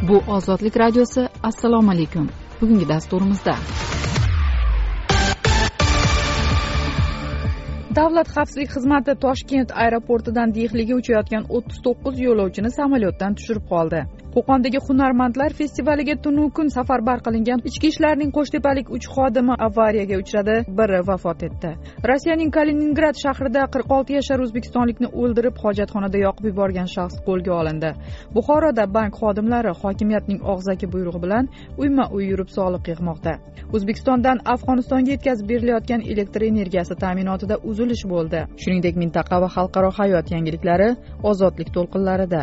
Bu Ozodlik radiosi. Assalomu alaykum. Bugungi dasturimizda Davlat xavfsizlik xizmati Toshkent aeroportidan Dehliga uchayotgan 39 yo'lovchini samolyotdan tushirib qoldi. Qo'qondagi hunarmandlar festivaliga tunu kun safarbar qilingan ichki ishlarning Qo'shtepalik 3 xodimi avariyaga uchradi, biri vafot etdi. Rossiyaning Kaliningrad shahrida 46 yashar o'zbekistonlikni o'ldirib, hojatxonada yoqib yuborgan shaxs qo'lga olindi. Buxoroda bank xodimlari hokimiyatning og'zaki buyrug'i bilan uyma-uy yurib soliq yig'moqda. O'zbekistondan Afg'onistonga yetkazib berilayotgan elektr energiyasi ta'minotida uzilish bo'ldi. Shuningdek, mintaqa va xalqaro hayot yangiliklari Ozodlik to'lqinlarida.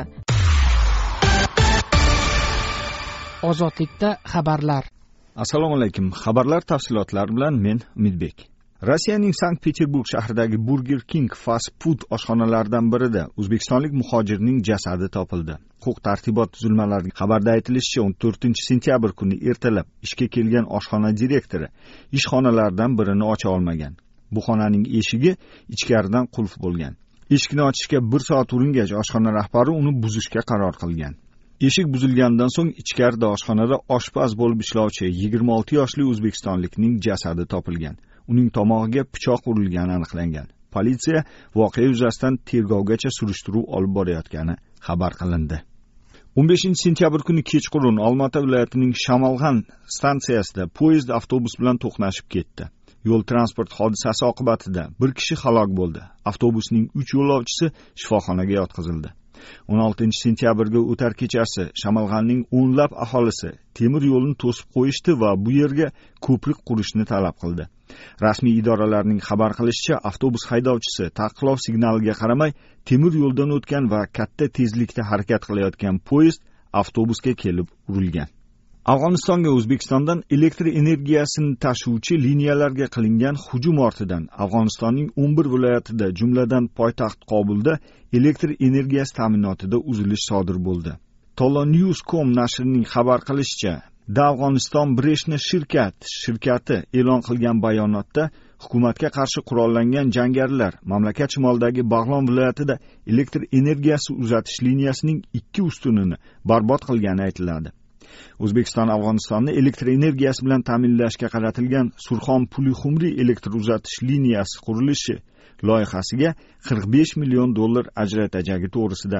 Ozodlikda xabarlar. Assalomu alaykum. Xabarlar tafsilotlari bilan men Umidbek. Rossiyaning Sankt-Peterburg shahridagi Burger King fast food oshxonalaridan birida o'zbekistonlik muhojirning jasadi topildi. Huquq-tartibot tuzilmalarining xabarda aytilishicha, 14-sentyabr kuni ertalab ishga kelgan oshxona direktori ishxonalardan birini ocha olmagan. Bu xonaning eshigi ichkaridan qulf bo'lgan. Eshikni ochishga 1 soat uringach, oshxona rahbari uni buzishga qaror qilgan. Eshik buzilgandan so'ng ichkarida oshxonada oshpaz bo'lib ishlovchi 26 yoshli o'zbekistonlikning jasadi topilgan. Uning tomog'iga pichoq urilgani aniqlangan. Politsiya voqea yuzasidan tergovgacha surishtiruv olib borayotgani xabar qilindi. 15-sentyabr kuni kechqurun Olmaota viloyatining Shamalg'an stansiyasida poyezd avtobus bilan to'qnashib ketdi. Yo'l transport hodisasi oqibatida bir kishi halok bo'ldi. Avtobusning 3 yo'lovchisi shifoxonaga yotqizildi. 16-sentyabrga o'tar kechasi Shamalg'anning o'nlab aholisi temir yo'lni to'sib qo'yishdi va bu yerga ko'prik qurishni talab qildi. Rasmiy idoralarning xabar qilishicha, avtobus haydovchisi taqiqlov signaliga qaramay temir yo'ldan o'tgan va katta tezlikda harakat qilayotgan poyezd avtobusga kelib urilgan. Afg'onistonga O'zbekistondan elektr energiyasini tashuvchi liniyalarga qilingan hujum ortidan Afg'onistonning 11 viloyatida, jumladan poytaxt Kobulda elektr energiyasi ta'minotida uzilish sodir bo'ldi. Tolonews.com nashrining xabar qilishicha, Afg'oniston Breshna shirkati e'lon qilgan bayonotda hukumatga qarshi qurollangan jangarilar mamlakat shimolidagi Bag'lon viloyatida elektr energiyasi uzatish liniyasining 2 ustunini barbod qilgani aytiladi. O'zbekiston Afg'onistonni elektr energiyasi bilan ta'minlashga qaratilgan Surxon-Pulixumri elektr uzatish liniyasi qurilishi loyihasiga $45 million ajratajagi to'g'risida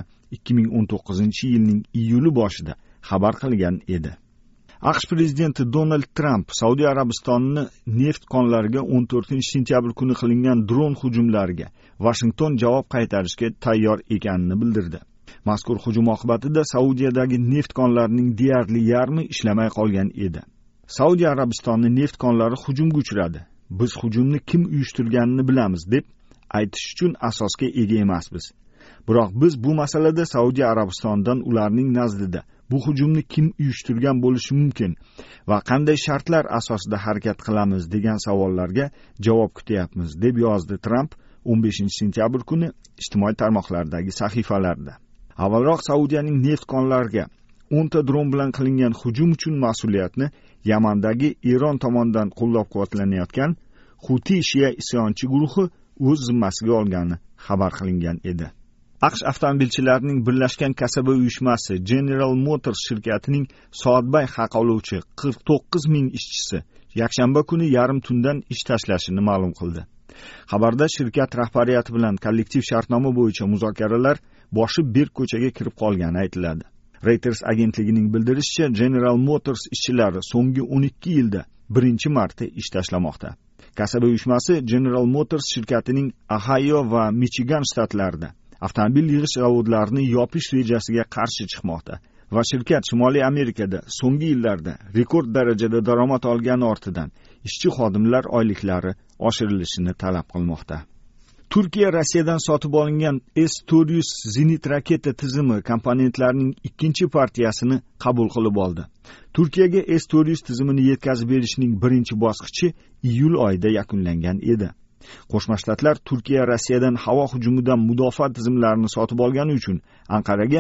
2019-yilning iyuli boshida xabar qilgan edi. AQSh prezidenti Donald Trump Saudiya Arabistoni neft konlariga 14-sentyabr kuni qilingan dron hujumlariga Washington javob qaytarishga tayyor ekanini bildirdi. Mazkur hujum oqibatida Saudiyadagi neft konlarining deyarli yarmi ishlamay qolgan edi. Saudiya Arabistoni neft konlari hujumga uchradi. Biz hujumni kim uyushtirganini bilamiz deb aytish uchun asosga ega emasmiz. Biroq biz bu masalada Saudiya Arabistonidan ularning nazdida bu hujumni kim uyushtirgan bo'lishi mumkin va qanday shartlar asosida harakat qilamiz degan savollarga javob kutyapmiz deb yozdi Trump 15-sentyabr kuni ijtimoiy tarmoqlardagi sahifalarida. Avvalroq Saudiyaning neft konlariga 10 ta dron bilan qilingan hujum uchun mas'uliyatni Yamandagi Eron tomonidan qo'llab-quvvatlanayotgan Huti Shia isyonchi guruhi o'z zimmasiga olgani xabar qilingan edi. AQSh avtomobilchilarining birlashgan kasaba uyushmasi General Motors shirkatining soatbay haq oluvchi 49 ming ishchisi yakshanba kuni yarim tundan ish tashlashini ma'lum qildi. Xabarda shirkat rahbariyati bilan kollektiv shartnoma bo'yicha muzokaralar boshi berk ko'chaga kirib qolgani aytiladi. Reuters agentligining bildirishicha, General Motors ishchilari so'nggi 12 yilda birinchi marta ish tashlamoqda. Kasaba uyushmasi General Motors shirkatining Ohio va Michigan shtatlarida avtomobil yig'ish zavodlarini yopish rejasiga qarshi chiqmoqda va shirkat Shimoliy Amerikada so'nggi yillarda rekord darajada daromad olgani ortidan ishchi xodimlar oyliklari oshirilishini talab qilmoqda. Turkiya Rossiyadan sotib olingan S-400 zenit raketa tizimi komponentlarining ikkinchi partiyasini qabul qilib oldi. Turkiyaga S-400 tizimini yetkazib berishning birinchi bosqichi iyul oyida yakunlangan edi. Qo'shma Shtatlar Turkiya Rossiyadan havo hujumidan mudofaa tizimlarini sotib olgani uchun Anqaraga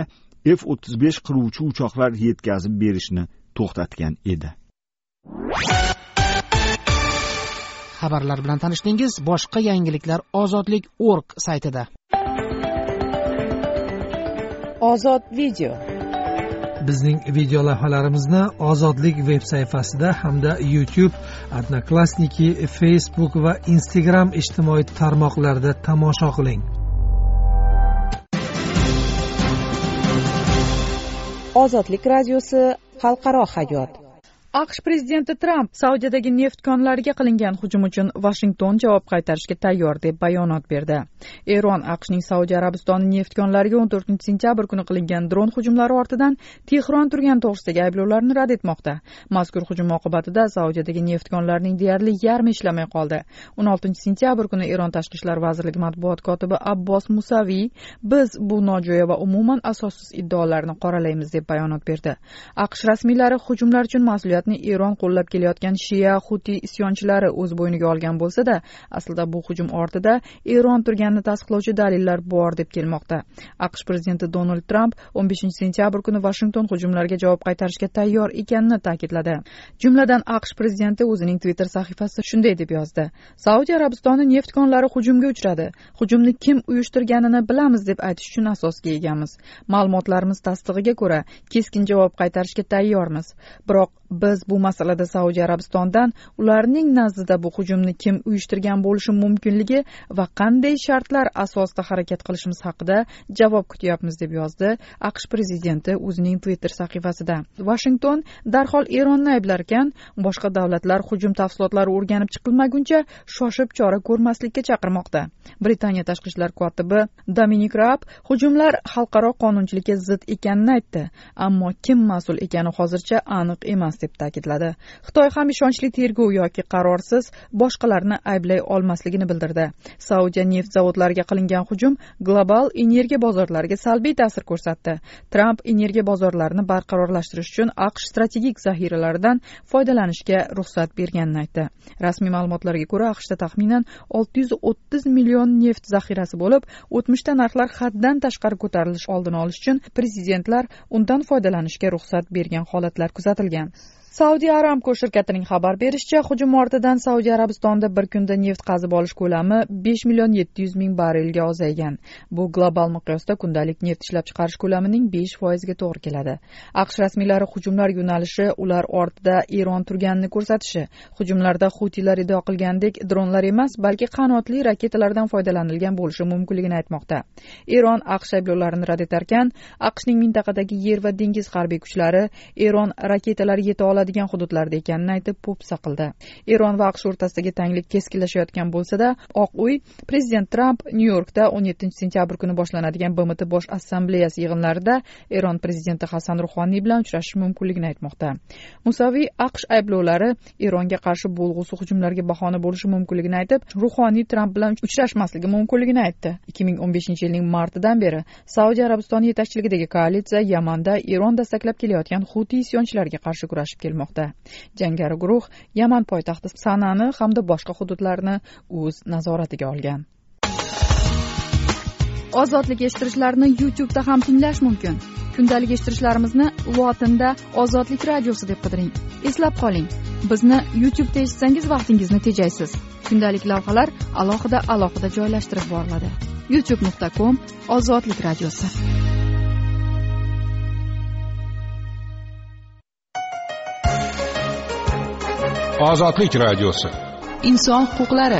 F-35 qiruvchi uchoqlar yetkazib berishni to'xtatgan edi. Xabarlar bilan tanishdingiz. Boshqa yangiliklar ozodlik.org saytida. Ozod video. Bizning video lavhalarimizni Ozodlik veb sayfasida hamda YouTube, Odnoklassniki, Facebook va Instagram ijtimoiy tarmoqlarida tomosha qiling. Ozodlik radiosi xalqaro hayot. AQSh prezidenti Tramp Saudiyadagi neft konlariga qilingan hujum uchun Vashington javob qaytarishga tayyor deb bayonot berdi. Eron AQShning Saudiya Arabistoni neft konlariga 14-sentyabr kuni qilingan dron hujumlari ortidan Tehron turgan to'g'risidagi ayblovlarni rad etmoqda. Mazkur hujum oqibatida Saudiyadagi neft konlarining deyarli yarmi ishlamay qoldi. 16-sentyabr kuni Eron Tashqi ishlar vazirligi matbuot kotibi Abbos Musaviy biz bu nojo'ya va umuman asossiz iddaolarni qoralaymiz deb bayonot berdi. AQSh rasmiylari hujumlar uchun mas'uliyat Eron qo'llab kelayotgan Shia Huti isyonchilari o'z bo'yniga olgan bo'lsa-da, aslida bu hujum ortida Eron turganini tasdiqlovchi dalillar bor deb kelmoqda. AQSh prezidenti Donald Tramp 15-sentyabr kuni Vashington hujumlarga javob qaytarishga tayyor ekanini ta'kidladi. Jumladan AQSh prezidenti o'zining Twitter sahifasida shunday deb yozdi: Saudiya Arabistoni neft konlari hujumga uchradi. Hujumni kim uyushtirganini bilamiz deb aytish uchun asosga egamiz. Ma'lumotlarimiz tasdig'iga ko'ra, keskin javob qaytarishga tayyormiz. Biroq biz bu masalada Saudiya Arabistondan ularning nazdida bu hujumni kim uyushtirgan bo'lishi mumkinligi va qanday shartlar asosida harakat qilishimiz haqida javob kutyapmiz deb yozdi AQSh prezidenti o'zining Twitter sahifasida. Washington darhol Eronni ayblar ekan, boshqa davlatlar hujum tafsilotlari o'rganib chiqilmaguncha shoshib chora ko'rmaslikka chaqirmoqda. Britaniya tashqi ishlar kotibi Dominic Raab hujumlar xalqaro qonunchilikka zid ekanini aytdi, ammo kim mas'ul ekani hozircha aniq emas deb ta'kidladi. Xitoy ham ishonchli tergov yoki qarorsiz boshqalarni ayblay olmasligini bildirdi. Saudiya neft zavodlariga qilingan hujum global energiya bozorlariga salbiy ta'sir ko'rsatdi. Tramp energiya bozorlarini barqarorlashtirish uchun AQSh strategik zaxiralaridan foydalanishga ruxsat berganini aytdi. Rasmiy ma'lumotlarga ko'ra, AQShda taxminan 630 million neft zaxirasi bo'lib, o'tmishda narxlar haddan tashqari ko'tarilish oldini olish uchun prezidentlar undan foydalanishga ruxsat bergan holatlar kuzatilgan. Saudiya Aramco shirkatining xabar berishicha, hujum ortidan Saudiya Arabistonda bir kunda neft qazib olish ko'lami 5.700.000 barrelga ozaygan. Bu global miqyosda kundalik neft ishlab chiqarish ko'lamining 5% ga to'g'ri keladi. AQSh rasmiylari hujumlar yo'nalishi ular ortida Eron turganini ko'rsatishi, hujumlarda Hutilar iddaо qilgandek dronlar emas, balki qanotli raketalardan foydalanilgan bo'lishi mumkinligini aytmoqda. Eron AQSh ayblovlarini rad etarkan, AQShning mintaqadagi yer va dengiz harbiy kuchlari Eron raketalari yeta oladi degan hududlarda ekanini aytib po'pisa qildi. Eron va AQSh o'rtasidagi tanglik keskinlashayotgan bo'lsa-da, Oq uy prezident Tramp Nyu-Yorkda 17-sentyabr kuni boshlanadigan BMT bosh assambleyasi yig'inlarida Eron prezidenti Hasan Ruhoniy bilan uchrashish mumkinligini aytmoqda. Musaviy AQSh ayblovlari Eronga qarshi bo'lg'usi hujumlarga bahona bo'lishi mumkinligini aytib, Ruhoniy Tramp bilan uchrashmasligi mumkinligini aytdi. 2015-yilning martidan beri Saudiya Arabistoni yetakchiligidagi koalitsiya Yamanda Eron dastaklab kelayotgan Huti isyonchilariga qarshi kurashib kelmoqda. Jangari guruh Yaman poytaxti Sanani hamda boshqa hududlarni o'z nazoratiga olgan. Ozodlik eshittirishlarni YouTube'da ham tinglash mumkin. Kundalik eshittirishlarimizni lotinda Ozodlik radiosi deb qidiring. Eslab qoling, bizni YouTube'da eshitsangiz vaqtingizni tejaysiz. Kundalik lavhalar alohida joylashtirib boriladi. youtube.com/Ozodlik radiosi. Ozodlik radiosi. Inson huquqlari.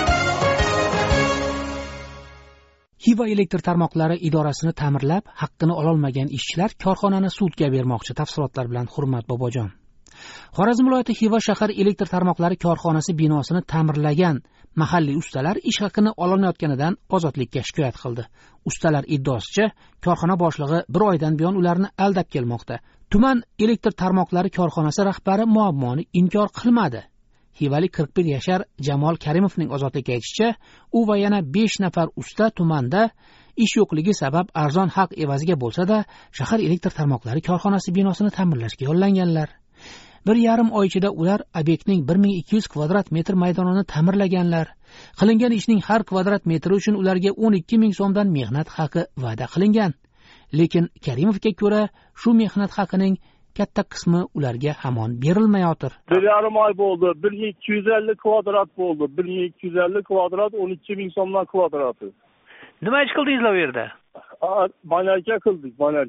Xiva elektr tarmoqlari idorasini ta'mirlab, haqqini ololmagan ishchilar korxonani sudga bermoqchi. Tafsilotlar bilan Hurmat Bobojon. Xorazm viloyati Xiva shahar elektr tarmoqlari korxonasi binosini ta'mirlagan mahalliy ustalar ish haqini ololmayotganidan Ozodlikka shikoyat qildi. Ustalar iddaosicha, korxona boshlig'i bir oydan buyon ularni aldab kelmoqda. Tuman elektr tarmoqlari korxonasi rahbari muammoni inkor qilmadi. Xivalik 41 yashar Jamol Karimovning Ozodlikka aytishicha, u va yana 5 nafar usta tumanda ish yo'qligi sabab arzon haq evaziga bo'lsa-da, shahar elektr tarmoqlari korxonasi binosini ta'mirlashga yo'llanganlar. 1,5 oy ichida ular obyektning 1200 kvadrat metr maydonini ta'mirlaganlar. Qilingan ishning har kvadrat metri uchun ularga 12,000 so'mdan mehnat haqi va'da qilingan. Lekin Karimovga ko'ra, shu mehnat haqining katta qismi ularga hamon berilmayotir. 1,5 oy bo'ldi. 1250 kvadrat bo'ldi. 1250 kvadrat 12,000 so'mdan kvadrati. Nima ish qildingizlar bu yerda? Banerka qildik, banerka.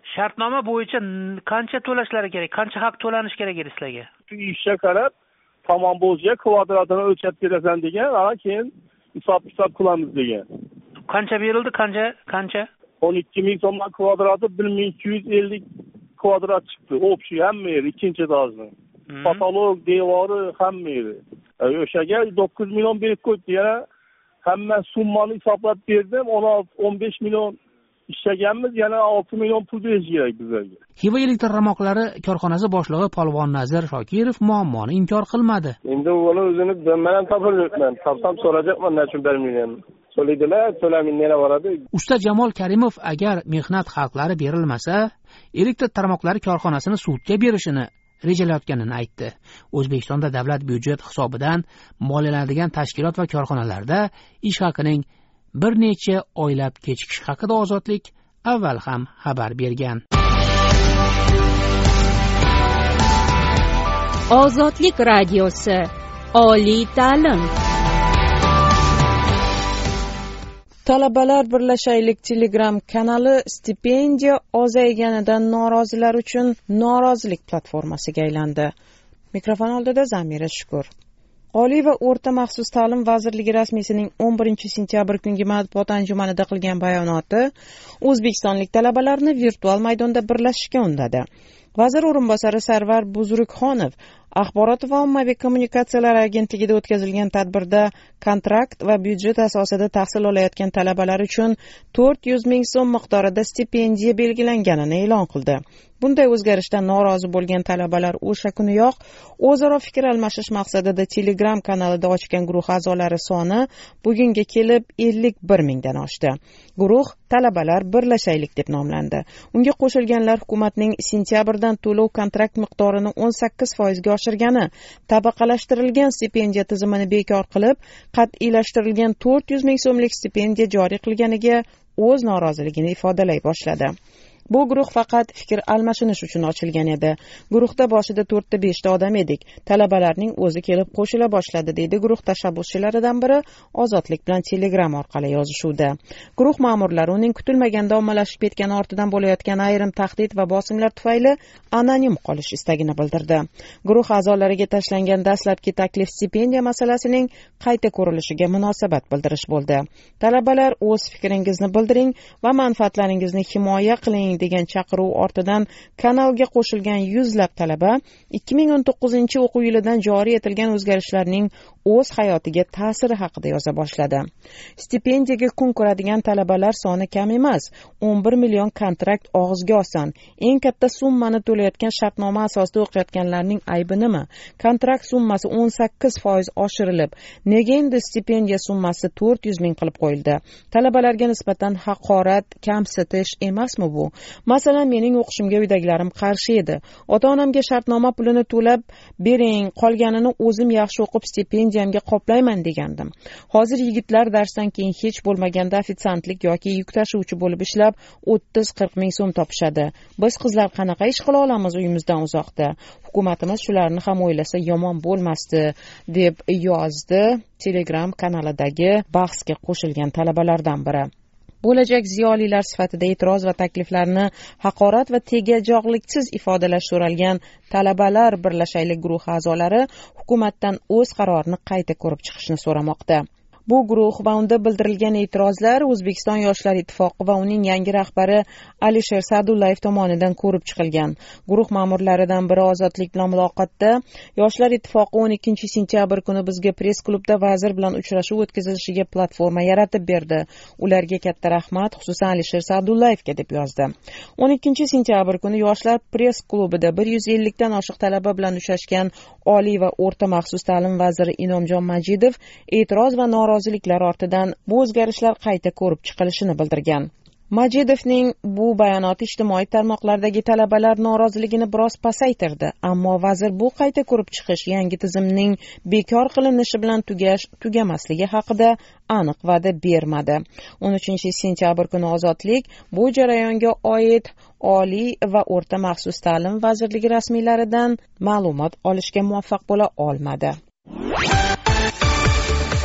Shartnoma bo'yicha qancha to'lashlari kerak, qancha haq to'lanish kerak edi sizlarga? Shu ishga qarab tamom bo'lsa kvadratini o'lchab berasan degan, ana keyin hisob qilamiz degan. Qancha berildi, qancha? 12 ming so'mdan kvadrati 1250 kvadrat chiqdi. Общий hamma yeri ikkinchi etажning. Patolog, devori hamma yeri. O'shaga 9 million berib qo'ydi. Yana hamma summani hisoblab berdim. 15 million ishlaganmiz, yana 6 million pul berish kerak bizlarga. Xiva elektr tarmoqlari korxonasi boshlig'i Polvon Nazir Shokirov muammoni inkor qilmadi. Endi uni o'zini men ham topolmayapman. Topsam so'rayapman, nechun bermayman. So'laydilar, to'lamin nera boradi. Usta Jamol Karimov agar mehnat haqlari berilmasa, elektr tarmoqlari korxonasini sudga berishini rejalayotganini aytdi. O'zbekistonda davlat byudjet hisobidan moliyalanadigan tashkilot va korxonalarda ish haqining bir necha oylab kechikish haqida Ozodlik avval ham xabar bergan. Ozodlik radiosi, oliy ta'lim. Talabalar birlashaylik Telegram kanali stipendiya ozayganidan norozilar uchun norozilik platformasiga aylandi. Mikrofon oldida Zamira Shukur. Oliy va o'rta maxsus ta'lim vazirligi rasmiysining 11-sentyabr kungi matbuot anjumanida qilgan bayonoti o'zbekistonlik talabalarni virtual maydonda birlashishga undadi. Vazir o'rinbosari Sarvar Buzrukxonov Axborot va ommaviy kommunikatsiyalar agentligida o'tkazilgan tadbirda kontrakt va byudjet asosida tahsil olayotgan talabalar uchun 400 ming so'm miqdorida stipendiya belgilanganini e'lon qildi. Bunday o'zgarishdan norozi bo'lgan talabalar o'sha kuniyoq o'zaro fikr almashish maqsadida Telegram kanalida ochgan guruh a'zolari soni bugunga kelib 51 mingdan oshdi. Guruh Talabalar birlashaylik deb nomlandi. Unga qo'shilganlar hukumatning sentyabrdan to'lov kontrakt miqdorini 18% ga oshirgani, tabaqalashtirilgan stipendiya tizimini bekor qilib, qat'iylashtirilgan 400 ming so'mlik stipendiya joriy qilganiga o'z noroziligini ifodalay boshladi. Bu guruh faqat fikr almashinish uchun ochilgan edi. Guruhda boshida 4-5 ta odam edik. Talabalarning o'zi kelib qo'shila boshladi, deydi guruh tashabbuschilaridan biri Ozodlik bilan Telegram orqali yozishuvda. Guruh ma'murlari uning kutilmaganda ommalashib ketgani ortidan bo'layotgan ayrim tahdid va bosimlar tufayli anonim qolish istagini bildirdi. Guruh a'zolariga tashlangan dastlabki taklif stipendiya masalasining qayta ko'rilishiga munosabat bildirish bo'ldi. Talabalar o'z fikringizni bildiring va manfaatlaringizni himoya qiling degan chaqiruv ortidan kanalga qo'shilgan yuzlab talaba 2019 o'quv yilidan joriy etilgan o'zgarishlarning o'z hayotiga ta'siri haqida yoza boshladi. Stipendiyaga kun ko'radigan talabalar soni kam emas. 11 million kontrakt og'izga oson. Eng katta summani to'layotgan shartnoma asosida o'qiyotganlarning aybi nima? Kontrakt summasi 18% oshirilib, nega endi stipendiya summasi 400 ming qilib qo'yildi? Talabalarga nisbatan haqorat, kamsitish emasmi bu? Masalan, mening o'qishimga uydagilarim qarshi edi. Ota-onamga shartnoma pulini to'lab bering, qolganini o'zim yaxshi o'qib stipendiyamga qoplayman degandim. Hozir yigitlar darsdan keyin hech bo'lmaganda ofitsiantlik yoki yuk tashuvchi bo'lib ishlab 30-40 ming so'm topishadi. Biz qizlar qanaqa ish qila olamiz uyimizdan uzoqda? Hukumatimiz shularni ham o'ylasa yomon bo'lmasdi, deb yozdi Telegram kanalidagi bahsga qo'shilgan talabalardan biri. Bo'lajak ziyolilar sifatida e'tiroz va takliflarni haqorat va tegajog'liksiz ifodalash so'ralgan Talabalar birlashaylik guruhi a'zolari hukumatdan o'z qarorini qayta ko'rib chiqishni so'ramoqda. Bu guruh va unda bildirilgan e'tirozlar O'zbekiston Yoshlar ittifoqi va uning yangi rahbari Alisher Sa'dullayev tomonidan ko'rib chiqilgan. Guruh ma'murlaridan biri Ozodlik bilan muloqotda Yoshlar ittifoqi 12-sentyabr kuni bizga press klubda vazir bilan uchrashuv o'tkazilishiga platforma yaratib berdi. Ularga katta rahmat, xususan Alisher Sa'dullayevga deb yozdi. 12-sentyabr kuni Yoshlar press klubida 150 dan oshiq talaba bilan uchrashgan Oliy va o'rta maxsus ta'lim vaziri Inomjon Majidov e'tiroz va noroziliklar ortidan bu o'zgarishlar qayta ko'rib chiqilishini bildirgan. Majidovning bu bayonoti ijtimoiy tarmoqlardagi talabalar noroziligini biroz pasaytirdi, ammo vazir bu qayta ko'rib chiqish yangi tizimning bekor qilinishi bilan tugamasligi haqida aniq va'da bermadi. 13-sentyabr kuni Ozodlik bu jarayonga oid Oliy va o'rta maxsus ta'lim vazirligi rasmiylaridan ma'lumot olishga muvaffaq bo'la olmadi.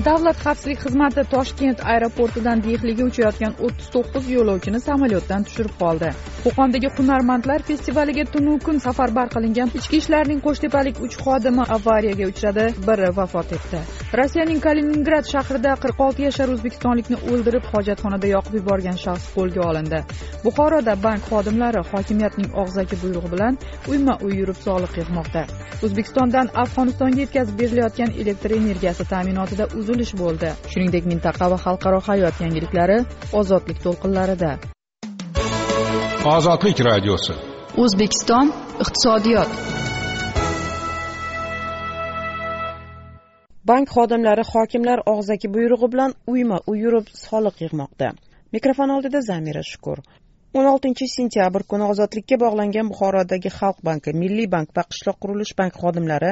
Davlat xavfsizlik xizmati Toshkent aeroportidan Dehliga uchayotgan 39 yo'lovchini samolyotdan tushirib qoldi. Qo'qondagi hunarmandlar festivaliga tunu kun safarbar qilingan ichki ishlarning Qo'shtepalik 3 xodimi avariyaga uchradi, biri vafot etdi. Rossiyaning Kaliningrad shahrida 46 yashar o'zbekistonlikni o'ldirib, hojatxonada yoqib yuborgan shaxs qo'lga olindi. Buxoroda bank xodimlari hokimiyatning og'zaki buyrug'i bilan uyma-uy yurib soliq yig'moqda. O'zbekistondan Afg'onistonga yetkazib berilayotgan elektr energiyasi ta'minotida uzilish bo'ldi. Shuningdek, mintaqa va xalqaro hayot yangiliklari ozodlik to'lqinlarida. Ozodlik radiosi. O'zbekiston iqtisodiyot. Bank xodimlari hokimlar og'zaki buyrug'i bilan uyma-uy yurib soliq yig'moqda. Mikrofon oldida Zamira Shukur. 16 sentyabr kuni ozodlikka bog'langan Buxorodagi Xalq banki, Milliy bank va Qishloq qurilish bank xodimlari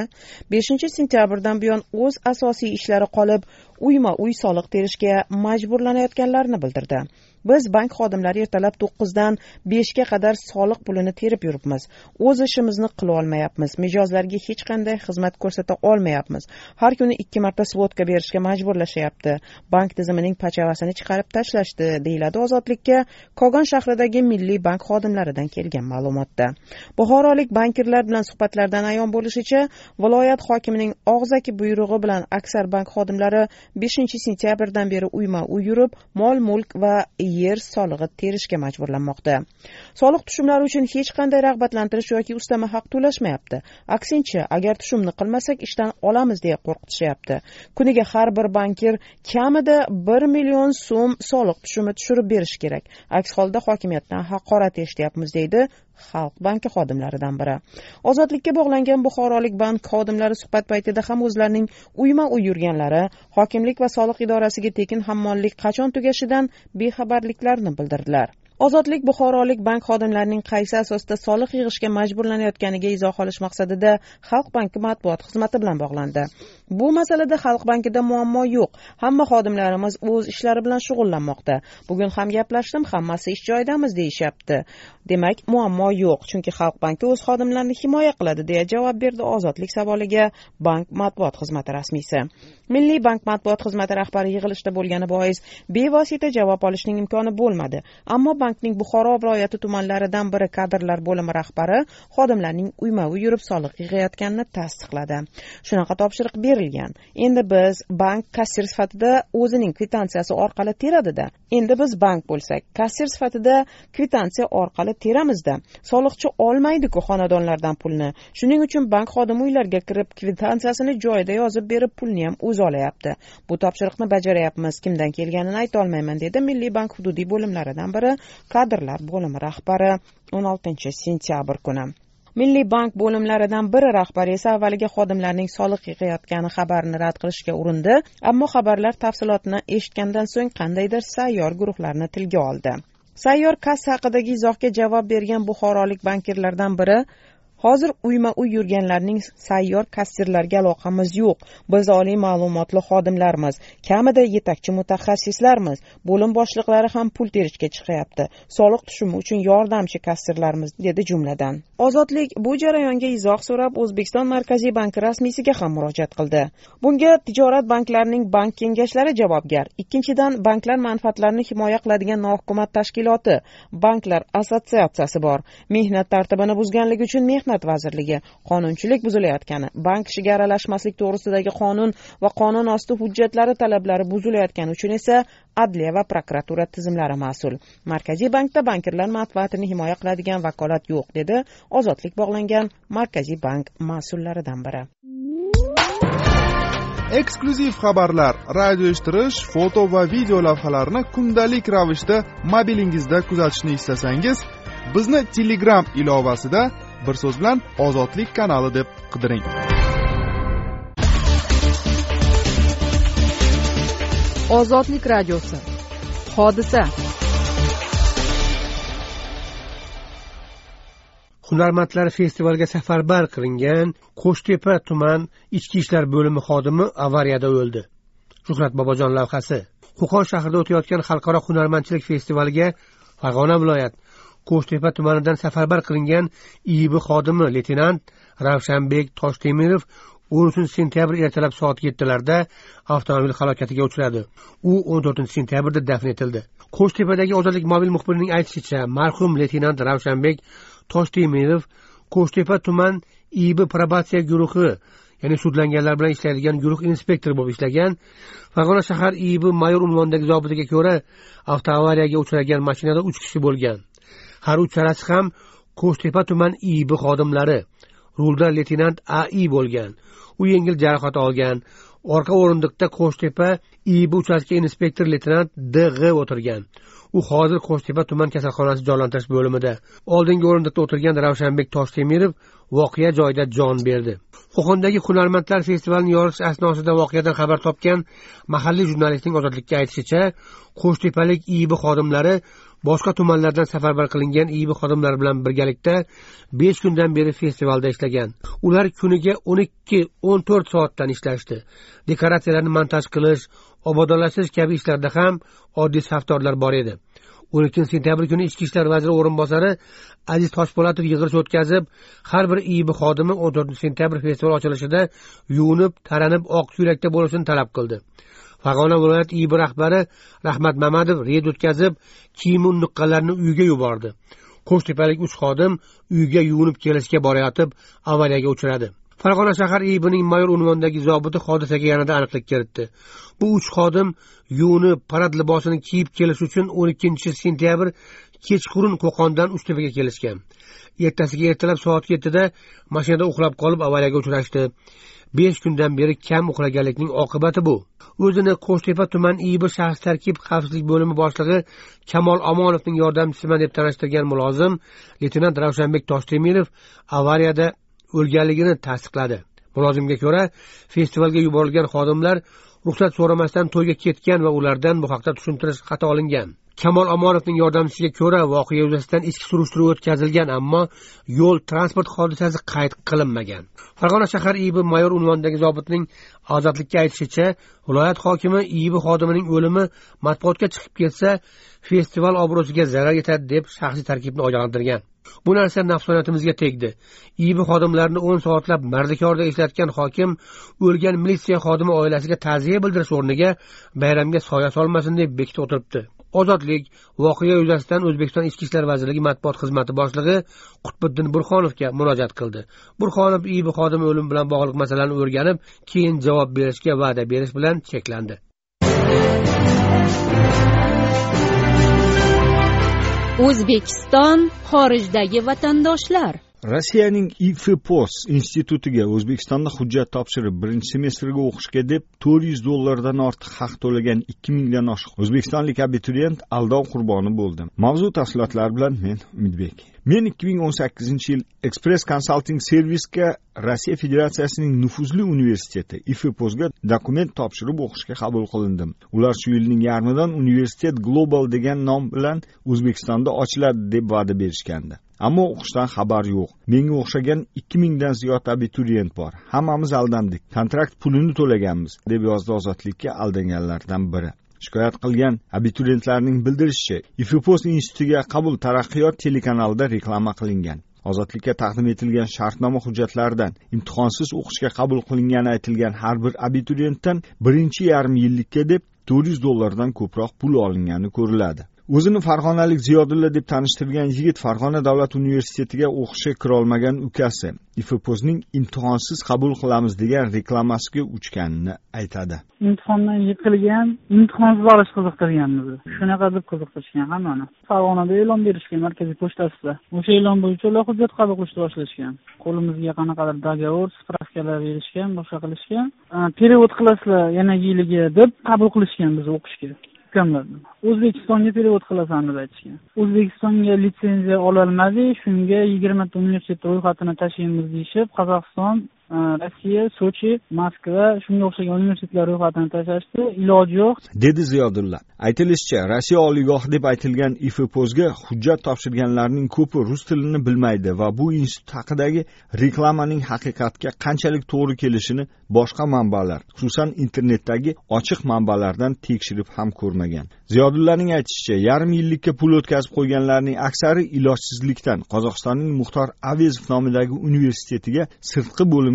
5 sentyabrdan buyon o'z asosiy ishlari qolib, uyma-uy soliq terishga majburlanayotganlarini bildirdi. Biz bank xodimlari ertalab 9 dan 5 ga qadar soliq pulini terib yuribmiz. O'z ishimizni qila olmayapmiz. Mijozlarga hech qanday xizmat ko'rsata olmayapmiz. Har kuni 2 marta svotka berishga majburlashyapti. Bank tizimining pachavasini chiqarib tashlashdi, deyiladi Ozodlikka Kogon shahridagi Milliy bank xodimlaridan kelgan ma'lumotda. Buxorolik bankirlar bilan suhbatlardan ayon bo'lishicha, viloyat hokimining og'zaki buyrug'i bilan aksar bank xodimlari 5 sentyabrdan beri uyma-uy yurib, mol-mulk va yer solig'i terishga majburlanmoqda. Soliq tushumlari uchun hech qanday rag'batlantirish yoki ustama haq to'lashmayapti. Aksincha, agar tushumni qilmasak ishdan olamiz deya qo'rqitishyapti. Kuniga har bir bankir kamida 1 million so'm soliq tushumi tushirib berish kerak. Aks holda hokimiyatdan haqorat eshityapmiz, deydi Xalq banki xodimlaridan biri. Ozodlikka bog'langan buxorolik bank xodimlari suhbat paytida ham o'zlarining uyma-uy yurganlari, hokimlik va soliq idorasiga tekin hammollik qachon tugashidan bexabarliklarini bildirdilar. Ozodlik buxorolik bank xodimlarining qaysi asosda soliq yig'ishga majburlanayotganiga izoh olish maqsadida Xalq banki matbuot xizmati bilan bog'landi. Bu masalada Xalq bankida muammo yo'q. Hamma xodimlarimiz o'z ishlari bilan shug'ullanmoqda. Bugun ham gaplashdim, hammasi ish joyidamiz deyishyapti. Demak, muammo yo'q, chunki Xalq banki o'z xodimlarini himoya qiladi, deya javob berdi Ozodlik savoliga bank matbuot xizmati rasmiysi. Milliy bank matbuot xizmati rahbari yig'ilishda bo'lgani bois bevosita javob olishning imkoni bo'lmadi. Ammo bankning Buxoro viloyati tumanlaridan biri kadrlar bo'limi rahbari xodimlarning uyma-uy yurib soliq yig'ayotganini tasdiqladi. Shunaqa topshiriq berilgan. Endi biz bank kassir sifatida o'zining kvitantsiyasi orqali teradida. Endi biz bank bo'lsak, kassir sifatida kvitansiya orqali teramizda. Soliqchi olmaydi-ku xonadonlardan pulni. Shuning uchun bank xodimi uylarga kirib kvitantsiyasini joyida yozib berib pulni ham o'zi olayapti. Bu topshiriqni bajaryapmiz. Kimdan kelganini ayta olmayman, dedi Milliy bank hududiy bo'limlaridan biri kadrlar bo'limi rahbari 16 sentyabr kuni. Milliy bank bo'limlaridan biri rahbari esa avvaliga xodimlarning soliq yig'ayotgani xabarini rad qilishga urindi, ammo xabarlar tafsilotini eshitgandan so'ng qandaydir sayyor guruhlarni tilga oldi. Sayyor kassa haqidagi izohga javob bergan buxorolik bankirlardan biri: hozir uyma-uy yurganlarning sayyor kassirlarga aloqamiz yo'q. Biz oliy ma'lumotli xodimlarmiz, kamida yetakchi mutaxassislarmiz. Bo'lim boshliqlari ham pul terishga chiqyapti. Soliq tushumi uchun yordamchi kassirlarmiz, dedi jumladan. Ozodlik bu jarayonga izoh so'rab O'zbekiston Markaziy banki rasmiysiga ham murojaat qildi. Bunga tijorat banklarining bank kengashlari javobgar. Ikkinchidan, banklar manfaatlarini himoya qiladigan nohukumat tashkiloti, banklar assotsiatsiyasi bor. Mehnat tartibini buzganligi uchun Mehnat vazirligi, qonunchilik buzilayotgani, bank ishiga aralashmaslik to'g'risidagi qonun va qonun osti hujjatlari talablari buzilayotgani uchun esa adliya va prokuratura tizimlari mas'ul. Markaziy bankda bankirlar manfaatini himoya qiladigan vakolat yo'q, dedi Ozodlik bog'langan Markaziy bank mas'ullaridan biri. Eksklyuziv xabarlar, radio eshittirish, foto va video lavhalarni kundalik ravishda mobilingizda kuzatishni istasangiz, bizni Telegram ilovasida bir so'z bilan Ozodlik kanali deb qidiring. Ozodlik radiosi. Hodisa. Hunarmandlar festivalga safarbar qilingan Qo'shtepa tuman ichki ishlar bo'limi xodimi avariyada o'ldi. Shuhrat Bobojon lavhasi. Qo'qon shahrida o'tayotgan xalqaro hunarmandchilik festivaliga Farg'ona viloyat Qo'shtepa tumanidan safarbar qilingan IIB xodimi leytenant Ravshanbek Toshtemirov 13-sentyabr ertalab soat 7larda avtomobil halokatiga uchradi. U 14-sentyabrda dafn etildi. Qo'shtepadagi Ozodlik mobil muxbirining aytishicha, marhum leytenant Ravshanbek Toshtemirov Qo'shtepa tuman IB probatsiya guruhi, ya'ni sudlanganlar bilan ishlaydigan guruh inspektori bo'lib ishlagan. Farg'ona shahar IB mayor unvonidagi zobitiga ko'ra, avtoavariyaga uchragan mashinada 3 kishi bo'lgan. Har uchalasi ham Qo'shtepa tuman IB xodimlari. Rulda leytenant AI bo'lgan. U yengil jarohat olgan. Orqa o'rindiqda Qo'shtepa IB uchastka inspektor leytenant DG o'tirgan. U hozir Qo'shtepa tuman kasalxonasi jonlantirish bo'limida. Oldingi o'rindiqda o'tirgan Ravshanbek Toshtemirov voqea joyida jon berdi. Qo'qondagi hunarmandlar festivalining yorish asnosida voqeadan xabar topgan mahalliy jurnalistning Ozodlikka aytishicha, Qo'shtepalik IB xodimlari boshqa tumanlardan safarbar qilingan IB xodimlari bilan birgalikda 5 kundan beri festivalda ishlagan. Ular kuniga 12-14 soatdan ishlashdi. Dekoratsiyalarni montaj qilish, obodonlashtirish kabi ishlarda ham oddiy safdorlar bor edi. 12-sentyabr kuni Ichki ishlar vaziri o'rinbosari Aziz Toshpo'latov yig'ilish o'tkazib, har bir IB xodimi 14-sentyabr festival ochilishida yuvinib, taranib, oq ko'ylakda bo'lishini talab qildi. Farg'ona viloyat IB rahbari Rahmat Mamadov reyd o'tkazib, kiyim nuqqalarini uyga yubordi. Qo'shtepalik 3 xodim uyga yuvinib kelishga borayotib avariyaga uchradi. Farg'ona shahar IBning mayor unvonidagi zobiti hodisaga yanada aniqlik kiritdi. Bu 3 xodim yuvinib, parad libosini kiyib kelish uchun 12-sentyabr kechqurun Qo'qondan Uchtepaga kelishgan. Ertasiga ertalab soat 7da mashinada uxlab qolib avariyaga uchrashdi. 5 kundan beri kam uxlaganlikning oqibati bu. O'zini Qo'shtepa tuman IB shaxs tarkib xavfsizlik bo'limi boshlig'i Kamol Omonovning yordamchisiman deb tanishtirgan mulozim leytenant Ravshanbek Toshtemirov avariyada o'lganligini tasdiqladi. Mulozimga ko'ra, festivalga yuborilgan xodimlar ruxsat so'ramasdan to'yga ketgan va ulardan bu haqda tushuntirish xati olingan. Kamol Omonovning yordamchisiga ko'ra, voqea yuzasidan ichki surishtiruv o'tkazilgan, ammo yo'l transport hodisasi qayd qilinmagan. Farg'ona shahar IB mayor unvonidagi zobitning Ozodlikka aytishicha, viloyat hokimi IB xodimining o'limi matbuotga chiqib ketsa, festival obro'siga zarar yetadi deb shaxsiy tarkibni ogohlantirgan. Bu narsa nafsoniyatimizga tegdi. IB xodimlarini 10 soatlab mardikorda ishlatgan hokim o'lgan militsiya xodimi oilasiga ta'ziya bildirish o'rniga bayramga soya solmasin deb bekitib o'tiribdi. Ozodlik voqea yuzasidan O'zbekiston Ichki ishlar vazirligi matbuot xizmati boshlig'i Qutbiddin Burxonovga murojaat qildi. Burxonov IB xodimi o'limi bilan bog'liq masalani o'rganib, keyin javob berishga va'da berish bilan cheklandi. O'zbekiston xorijdagi vatandoshlar. Rossiyaning IFPOS institutiga O'zbekistonda hujjat topshirib, birinchi semestrga o'qishga deb $400 ortiq haq to'lagan 2 mingdan oshiq o'zbekistonlik abituriyent aldov qurboni bo'ldi. Mavzu tafsilotlari bilan men Umidbek. Men 2018-yil Express Consulting Service'ga Rossiya Federatsiyasining nufuzli universiteti IFPOSga dokument topshirib o'qishga qabul qilindim. Ular shu yilning yarmidan Universitet Global degan nom bilan O'zbekistonda ochiladi deb va'da berishgandi. Ammo o'qishdan xabar yo'q. Menga o'xshagan 2000 dan ziyod abituriyent bor. Hammamiz aldandik. Kontrakt pulini to'laganmiz, deb yozdi Ozodlikka aldanganlardan biri. Shikoyat qilgan abituriyentlarning bildirishicha, IFPOS institutiga qabul taraqqiyot telekanalida reklama qilingan. Ozodlikka taqdim etilgan shartnoma hujjatlaridan imtihonsiz o'qishga qabul qilingani aytilgan har bir abituriyentdan birinchi yarim yillikka deb $400 dan ko'proq pul olingani ko'riladi. O'zini farg'onalik Ziyodulla deb tanishtirgan yigit Farg'ona davlat universitetiga o'qishga kira olmagan ukasi IFPOSning imtihonsiz qabul qilamiz degan reklamasiga uchganini aytadi. Imtihondan yiqilgan, imtihonsiz olish qiziqtirgan bizni. Shunaqa deb qiziqtirishgan hammani. Farg'onada e'lon berishgan markaziy pochtasida. O'sha e'lon bo'yicha ular hujjat qabul qilishni boshlashgan. Qo'limizga qanaqadir dogovor, spravkalar berishgan, boshqa qilishgan. Perevod qilasizlar yana yiliga deb qabul qilishgan bizni o'qishga. O'zbekistonga perevod qilasan deb aytishgan. O'zbekistonga litsenziya ololmadik, shunga 20 ta universitet ro'yxatini tashlaymiz deyishib, Qozog'iston, Rossiya, Sochi, Moskva shunga o'xshagan universitetlar ro'yxatini tashlashdi, iloji yo'q, dedi Ziyodulla. Aytilishicha, Rossiya oliygohi deb aytilgan IFPOSga hujjat topshirganlarning ko'pi rus tilini bilmaydi va bu institut haqidagi reklamaning haqiqatga qanchalik to'g'ri kelishini boshqa manbalar, xususan internetdagi ochiq manbalardan tekshirib ham ko'rmagan. Ziyodullaning aytishicha, yarim yillikka pul o'tkazib qo'yganlarning aksari ilojsizlikdan Qozog'istonning Muxtor Avezov nomidagi universitetiga sirtqi bo'limga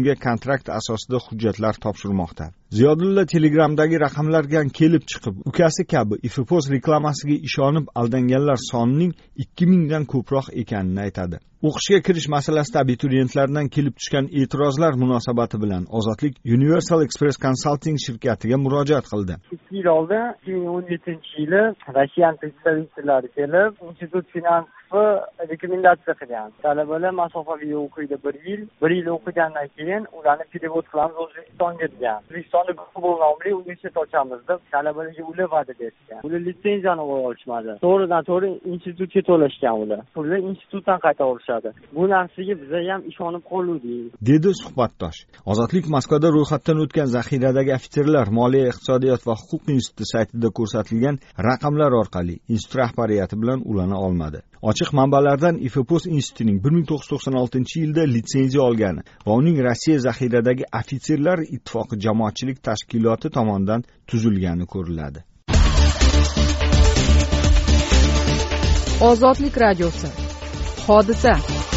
pulga kontrakt asosida hujjatlar topshirmoqda. Ziyodulla Telegramdagi raqamlarga kelib chiqib, ukasi kabi IFPOS reklamasiga ishonib aldanganlar sonining 2000 dan ko'proq ekanini aytadi. O'qishga kirish masalasida abituriyentlardan kelib tushgan e'tirozlar munosabati bilan Ozodlik Universal Express Consulting shirkatiga murojaat qildi. 2 yil oldin 2017-yili Rossiya представительlari kelib, institut finans rekomendatsiya qilgan. Talabalar masofaviy o'qiydi 1 yil o'qigandan keyin ularni perevod qilamiz O'zbekistonga degan. O'zbekistonda global nomli universitet ochamiz deb talabalarga ular va'da berishgan. Ular litsenziyani olishmadi. To'g'ridan-to'g'ri institutga to'lashgan ular. Pulni institutdan qayta olishadi. Bu narsaga biz ham ishonib qoldik, dedi suhbatdosh. Ozodlik Moskvada ro'yxatdan o'tgan zaxiradagi ofitserlar Moliya, iqtisodiyot va huquq instituti saytida ko'rsatilgan raqamlar orqali institut rahbariyati bilan ulana olmadi. Ochiq manbalardan IFPOS institutining 1996-yilda litsenziya olgani va uning Rossiya zaxiradagi ofitserlar ittifoqi jamoatchilik tashkiloti tomonidan tuzilgani ko'riladi. Ozodlik radiosi. Hodisa.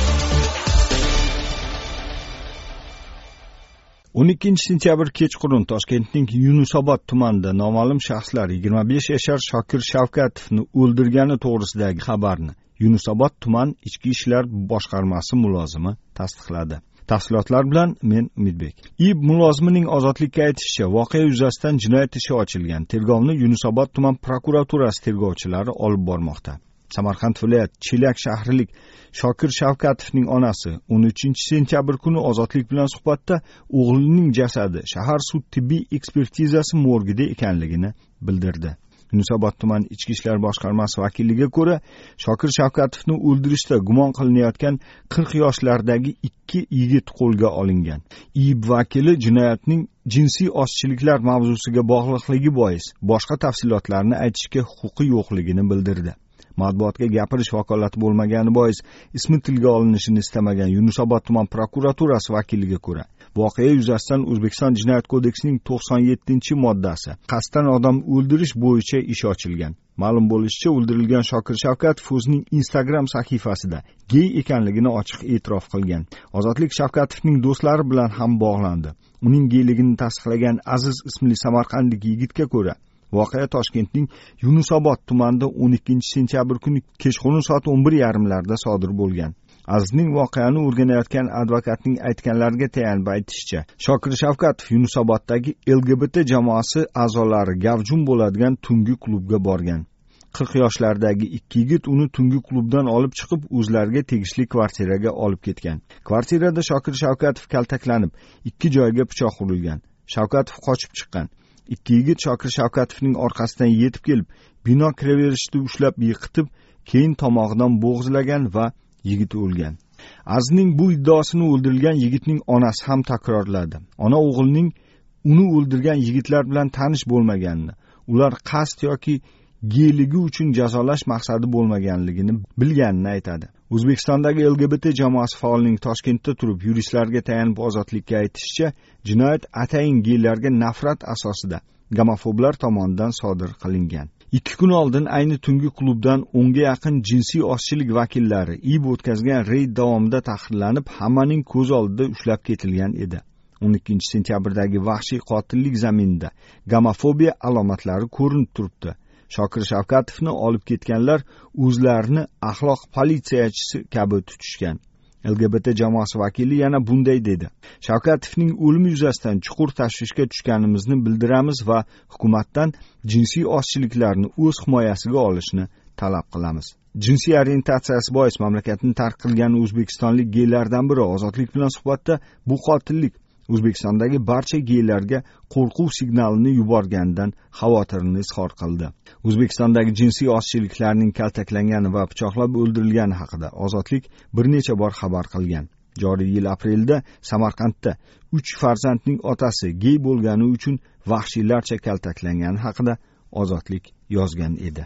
12-sentyabr kechqurun Toshkentning Yunusobod tumanida noma'lum shaxslar 25 yashar Shokir Shavkatovni o'ldirgani to'g'risidagi xabarni Yunusobod tuman ichki ishlar boshqarmasi mulozimi tasdiqladi. Tafsilotlar bilan men Umidbek. IIB mulozimining Ozodlikka aytishicha, voqea yuzasidan jinoyat ishi ochilgan. Tergovni Yunusobod tuman prokuraturasi tergovchilari olib bormoqda. Samarqand viloyat Chelak shahrilik Shokir Shavkatovning onasi 13-sentyabr kuni Ozodlik bilan suhbatda o'g'lining jasadi shahar sud tibbiy ekspertizasi morgida ekanligini bildirdi. Yunusobod tuman ichki ishlar boshqarmasi vakiliga ko'ra, Shokir Shavkatovni o'ldirishda gumon qilinayotgan 40 yoshlardagi 2 yigit qo'lga olingan. IIB vakili jinoyatning jinsiy ozchiliklar mavzusiga bog'liqligi bois boshqa tafsilotlarni aytishga huquqi yo'qligini bildirdi. Matbuotga gapirish vakolati bo'lmagani bois ismi tilga olinishini istamagan Yunusobod tuman prokuraturasi vakiliga ko'ra, voqea yuzasidan O'zbekiston Jinoyat kodeksining 97-moddasi qasddan odam o'ldirish bo'yicha ish ochilgan. Ma'lum bo'lishicha, o'ldirilgan Shokir Shavkatov o'zining Instagram sahifasida gey ekanligini ochiq e'tirof qilgan. Ozodlik Shavkatovning do'stlari bilan ham bog'landi. Uning geyligini tasdiqlagan Aziz ismli samarqandlik yigitga ko'ra, voqea Toshkentning Yunusobod tumanida 12-sentyabr kuni kechqurun soat 11:30larda sodir bo'lgan. Azizning voqeani o'rganayotgan advokatning aytganlariga tayanib aytishicha, Shokir Shavkatov Yunusoboddagi LGBT jamoasi a'zolari gavjum bo'ladigan tungi klubga borgan. 40 yoshlardagi 2 yigit uni tungi klubdan olib chiqib, o'zlariga tegishli kvartiraga olib ketgan. Kvartirada Shokir Shavkatov kaltaklanib, 2 joyga pichoq urilgan. Shavkatov qochib chiqqan. 2 yigit Shokir Shavkatovning orqasidan yetib kelib, bino kiraverishda ushlab yiqitib, keyin tomog'idan bo'g'izlagan va yigit o'lgan. Azizning bu iddaosini o'ldirilgan yigitning onasi ham takrorladi. Ona o'g'lining uni o'ldirgan yigitlar bilan tanish bo'lmaganini, ular qasd yoki geyligi uchun jazolash maqsadi bo'lmaganligini bilganini aytadi. O'zbekistondagi LGBT jamoasi faolining Toshkentda turib yuristlarga tayanib Ozodlikka aytishicha, jinoyat atayin geylarga nafrat asosida gamofoblar tomonidan sodir qilingan. 2 kun oldin ayni tungi klubdan 10 ga yaqin jinsiy ozchilik vakillari IIB o'tkazgan reyd davomida tahrirlanib, hammaning ko'z oldida ushlab ketilgan edi. 12-sentyabrdagi vahshiy qotillik zaminida gamofobiya alomatlari ko'rinib turibdi. Shokir Shavkatovni olib ketganlar o'zlarini axloq politsiyachisi kabi tutishgan. LGBT jamoasi vakili yana bunday dedi: Shavkatovning o'limi yuzasidan chuqur tashvishga tushganimizni bildiramiz va hukumatdan jinsiy ozchiliklarni o'z himoyasiga olishni talab qilamiz. Jinsiy orientatsiyasi bois mamlakatni tark qilgan o'zbekistonlik geylardan biri Ozodlik bilan suhbatda bu qotillik O'zbekistondagi barcha geylarga qo'rquv signalini yuborganidan xavotirini izhor qildi. O'zbekistondagi jinsiy ozchiliklarning kaltaklangani va pichoqlab o'ldirilgani haqida Ozodlik bir necha bor xabar qilgan. Joriy yil aprelda Samarqandda 3 farzandning otasi gey bo'lgani uchun vahshiylarcha kaltaklangani haqida Ozodlik yozgan edi.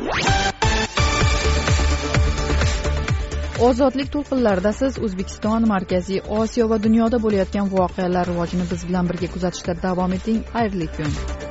Ozodlik to'lqinlarida siz O'zbekiston, Markaziy Osiyo va dunyoda bo'layotgan voqealar rivojini biz bilan birga kuzatishda davom eting. Xayrli kun.